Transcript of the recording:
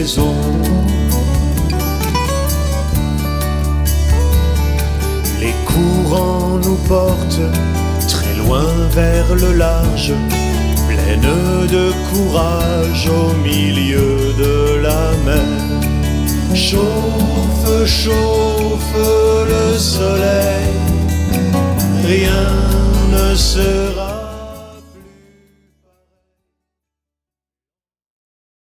maison. Les courants nous portent très loin vers le large, pleine de courage au milieu de la mer. Chauffe, chauffe le soleil, rien ne se